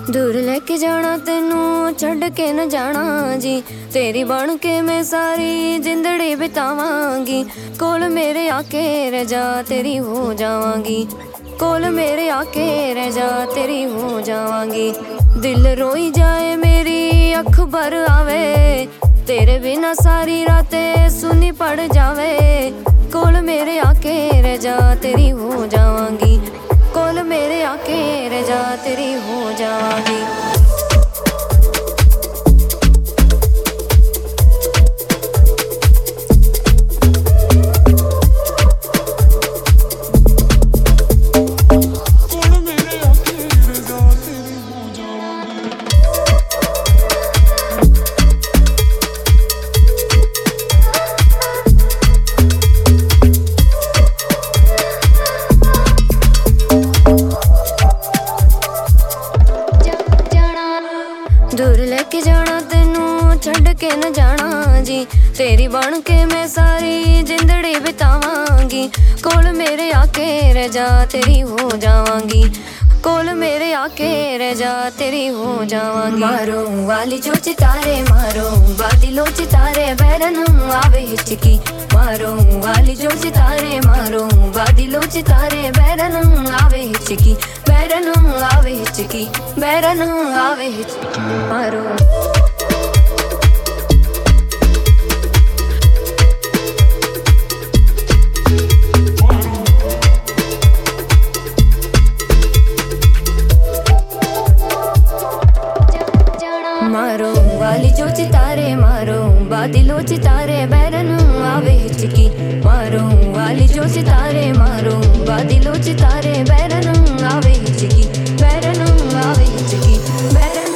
दूर लेके जाना तेनू छड़ के न जाना जी, तेरी बन के मैं सारी जिंदड़ी बितावांगी। कोल मेरे आके रह जा तेरी हो जावांगी, कोल मेरे आके रह जा तेरी हो जावांगी। दिल रोई जाए मेरी अख भर आवे, तेरे बिना सारी रातें सुनी पड़ जावे। कोल मेरे आके रह जा तेरी हो जावांगी, कोल मेरे आके रह जा तेरी हो जावांगी। दूर लेके जाना तेनू छड़ के न जाना जी, तेरी बन के मैं सारी जिंदड़ी बितावांगी। कोल मेरे आके रह जा तेरी हो जावांगी, कोल मेरे आके रह जा तेरी हो जावांगी। मारो वाली जो चितारे मारो बादिलो चितारे बैरन आवे हिचकी। मारो वाली जो चितारे मारो बादिलो चितारे बैरन आवे हिचकी, बैरन आवे हिचकी, बैरन आवे हिचकी। मारो मारो वाली जो चितारे मारो बादिलो चितारे बैरन आवे हिचकी। मारो वाली जो चितारे मारो बादिलो चितारे बैरन आवे हिचकी, बैरन आवे हिचकी, बैरन